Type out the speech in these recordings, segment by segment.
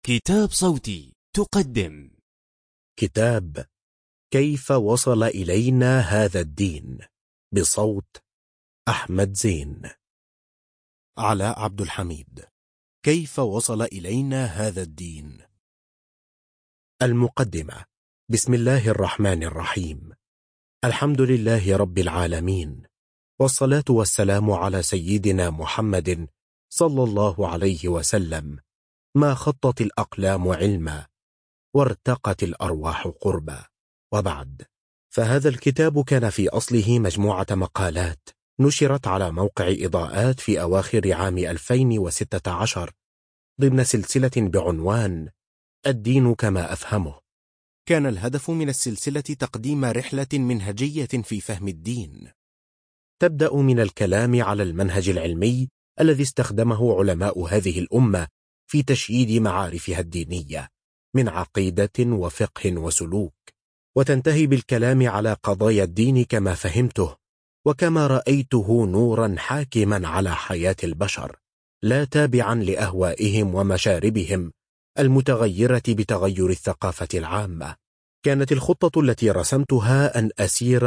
كتاب صوتي تقدم كتاب كيف وصل إلينا هذا الدين بصوت أحمد زين. علاء عبد الحميد. كيف وصل إلينا هذا الدين. المقدمة. بسم الله الرحمن الرحيم. الحمد لله رب العالمين، والصلاة والسلام على سيدنا محمد صلى الله عليه وسلم. ما خطت الأقلام علما، وارتقت الأرواح قربا، وبعد. فهذا الكتاب كان في أصله مجموعة مقالات نشرت على موقع إضاءات في أواخر عام 2016 ضمن سلسلة بعنوان الدين كما أفهمه. كان الهدف من السلسلة تقديم رحلة منهجية في فهم الدين، تبدأ من الكلام على المنهج العلمي الذي استخدمه علماء هذه الأمة في تشييد معارفها الدينية من عقيدة وفقه وسلوك، وتنتهي بالكلام على قضايا الدين كما فهمته وكما رأيته نورا حاكما على حياة البشر، لا تابعا لأهوائهم ومشاربهم المتغيرة بتغير الثقافة العامة. كانت الخطة التي رسمتها أن أسير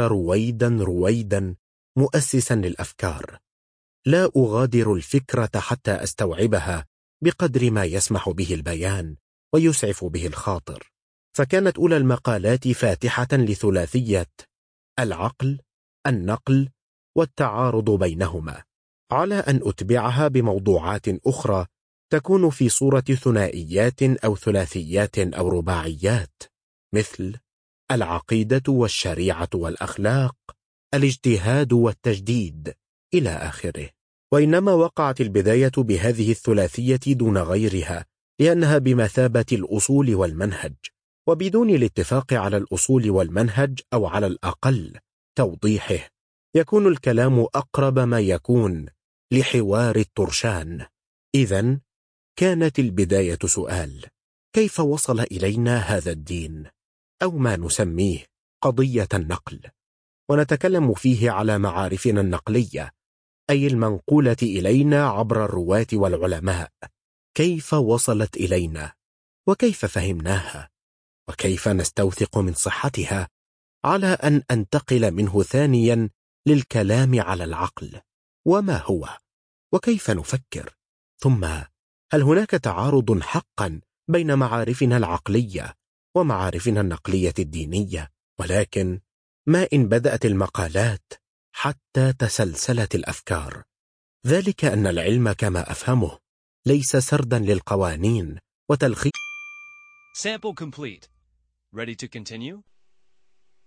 رويدا مؤسسا للأفكار، لا أغادر الفكرة حتى أستوعبها بقدر ما يسمح به البيان ويسعف به الخاطر. فكانت أولى المقالات فاتحة لثلاثية العقل، النقل، والتعارض بينهما، على أن أتبعها بموضوعات أخرى تكون في صورة ثنائيات أو ثلاثيات أو رباعيات، مثل العقيدة والشريعة والأخلاق، الاجتهاد والتجديد، إلى آخره. وإنما وقعت البداية بهذه الثلاثية دون غيرها، لأنها بمثابة الأصول والمنهج، وبدون الاتفاق على الأصول والمنهج أو على الأقل توضيحه يكون الكلام أقرب ما يكون لحوار الطرشان. إذن كانت البداية سؤال: كيف وصل إلينا هذا الدين، أو ما نسميه قضية النقل؟ ونتكلم فيه على معارفنا النقلية، أي المنقولة إلينا عبر الرواة والعلماء. كيف وصلت إلينا، وكيف فهمناها، وكيف نستوثق من صحتها، على أن أنتقل منه ثانيا للكلام على العقل، وما هو، وكيف نفكر، ثم هل هناك تعارض حقا بين معارفنا العقلية ومعارفنا النقلية الدينية؟ ولكن ما إن بدأت المقالات حتى تسلسلت الأفكار، ذلك أن العلم كما أفهمه ليس سردا للقوانين وتلخيص. Sample complete. Ready to continue?